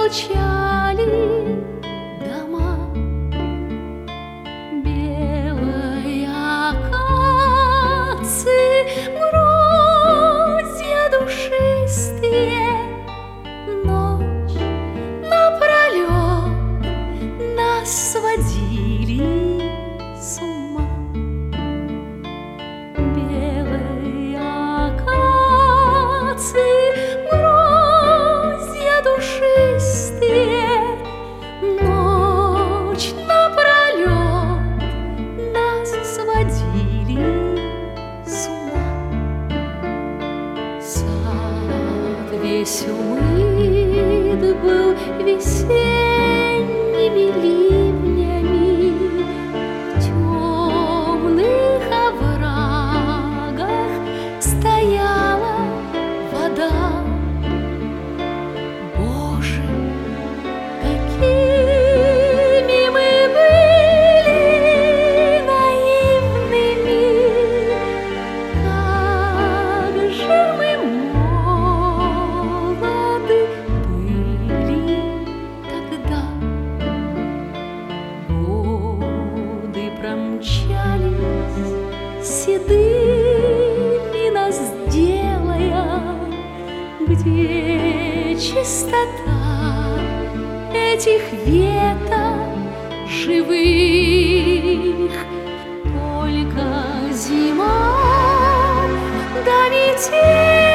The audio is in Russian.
молчали дома. Белые акации, гроздья душистые, ночь напролет нас сводили с ума. Белые акации, гроздья душистые, ночь напролет нас сводили с ума. Сад весь умыт был весенними ливнями, в темных оврагах стояла вода. Боже, какими мы были наивными, как же мы молоды были тогда. Годы промчались седыми нас делая, где чистота этих веток живых? Только зима да метель.